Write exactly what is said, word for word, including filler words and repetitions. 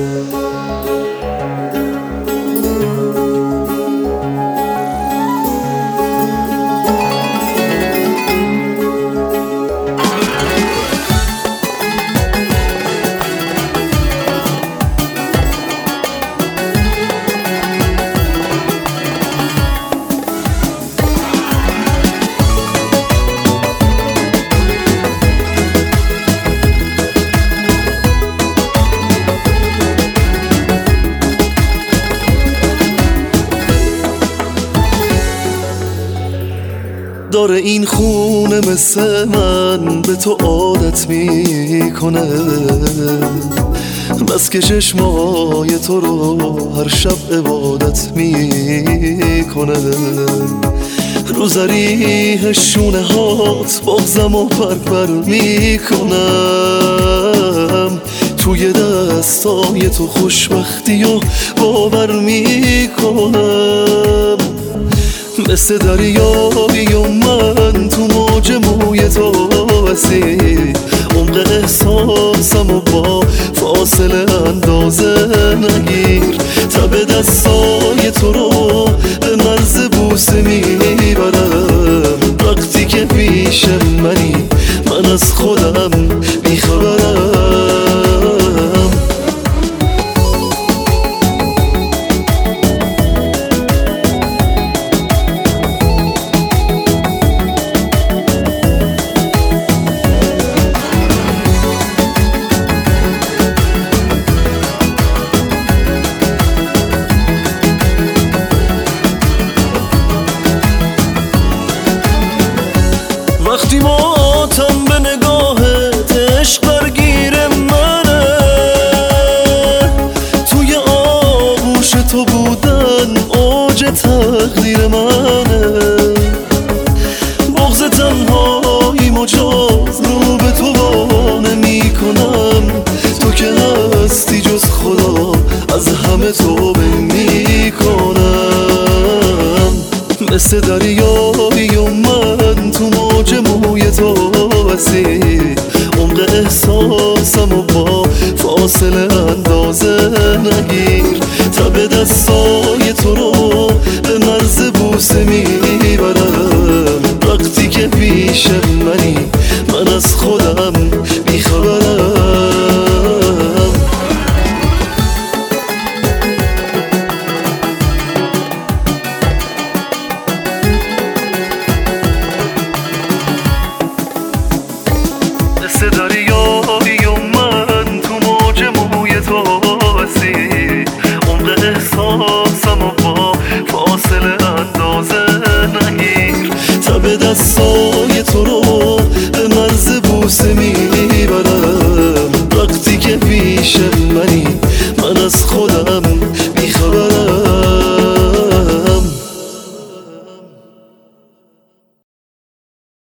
داره این خونه مثل من به تو عادت میکنه، بس که چشمای تو رو هر شب عبادت میکنه. رو ذریح شونه هات بغزم و پرپر میکنم، توی دستای تو خوشبختی و باور میکنم. مثل دریایی و من تو موج موی تو وسیع، عمق احساسم و با فاصله اندازه نگیر. تب دستای تو رو به مرز بوسه میبرم، وقتی که پیش منی من از خودم بیخبرم. وقتی ماتم به نگاهت عشق برگیر منه، توی آغوش تو بودن اوج تقدیر منه. بغض تنهایی مجاز رو به تو با نمی کنم، تو که هستی جز خدا از همه توبه می کنم. مثل دریایی و من تو موج موی تو وسیع، عمق احساسم و با فاصله اندازه نگیر. تب دستای تو رو به مرز بوسه میبرم، وقتی که پیش منی من از خودم بیخبرم. مثل دریایی و من تو موج موی تو وسیع، عمق احساسم و با فاصله اندازه نگیر. تب دستان